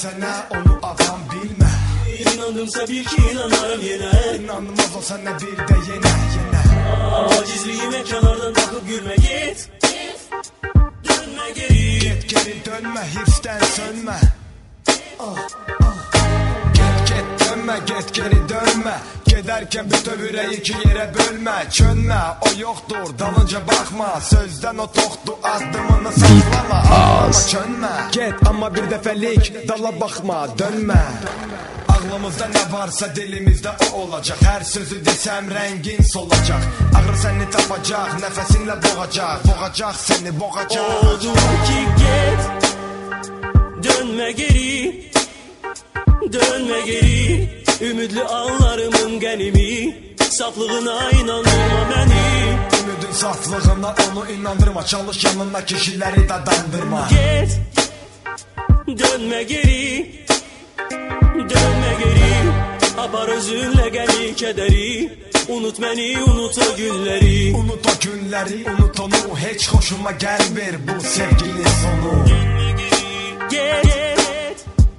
sənə, onu avam bilmə. İnandımsa bir ki inanarım yenə. İnanmaz o sənə bir də yenə. Acizliyime kenardan bakıp gülme git. Dönme geri. Get geri dönmə, hifdən sönmə. Get dönmə, get geri dönmə. Gedərkən bütöv ürəyi iki yerə bölmə. Könmə, o yoxdur, dalınca baxma. Sözdən o toxdur, addımını saxlama. Ağlama, könmə. Get, amma bir dəfəlik, dala baxma, dönmə. Ağlımızda nə varsa dilimizdə o olacaq. Hər sözü desəm rəngin solacaq. Ağrı səni tapacaq, nəfəsinlə boğacaq. Boğacaq səni, boğacaq. Odur ki get, dönme geri. Dönme geri. Ümidli anlarımın qənimi. Saflığına inandırma məni. Ümidin saflığına onu inandırma. Çalış yanına kişiləri dadandırma. Get, dönme geri. Dönme geri. Apar özünlə qəmi kədəri. Unut məni, unut o günləri. Unut o günləri, unut onu. Heç xoşuma gəlmir bu sevginin sonu. Dönme geri. Get.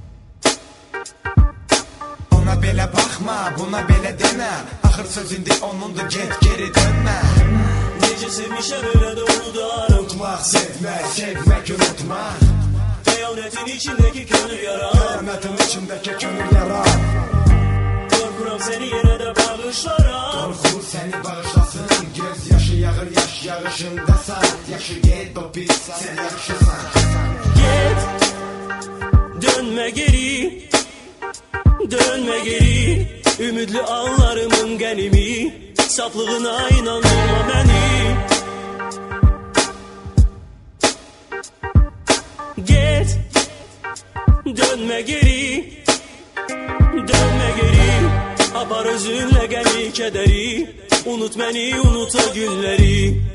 Ona belə baxma, buna belə demə. Axır sözündə onundur, get geri dönmə. Necə sevmişəm öyle də unudarım. Unutmaq, sevmək, sevmək, unutmaq. Xəyanətin içindəki könül yarar. Xəyanətin içindəki könül yarar. Qorxuram səni yenə də bağışlaram. Qorxu səni bağışlasın. Göz yaşı yağır, yaş yağışındasan. Yaşı get o pis, sən yaxşısan. Get, dönme geri. Dönme geri. Ümidli anlarımın qənimi. Saflığına inandırma məni. Get, dönme geri. Dönme geri. Apar özünlə qəmi kədəri. Unut məni, unut o günləri.